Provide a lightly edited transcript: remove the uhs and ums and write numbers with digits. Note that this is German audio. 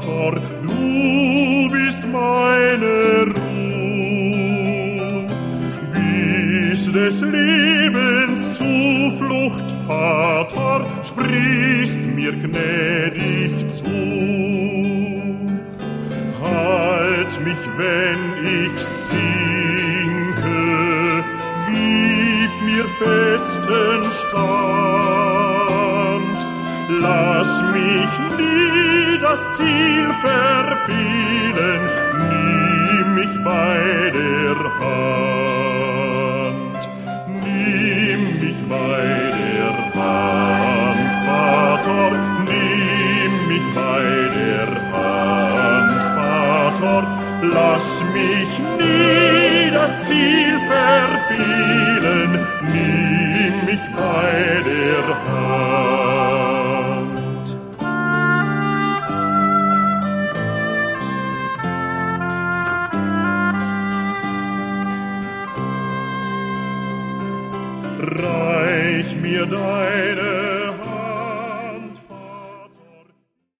Vater, du bist meine Ruhe. Bis des Lebens Zuflucht, Vater, sprichst mir gnädig zu. Halt mich, wenn ich sinke, gib mir festen Stand. Lass mich nie das Ziel verfehlen, nimm mich bei der Hand. Nimm mich bei der Hand, Vater, nimm mich bei der Hand, Vater. Lass mich nie das Ziel verfehlen, nimm mich bei der Hand. Reich mir deine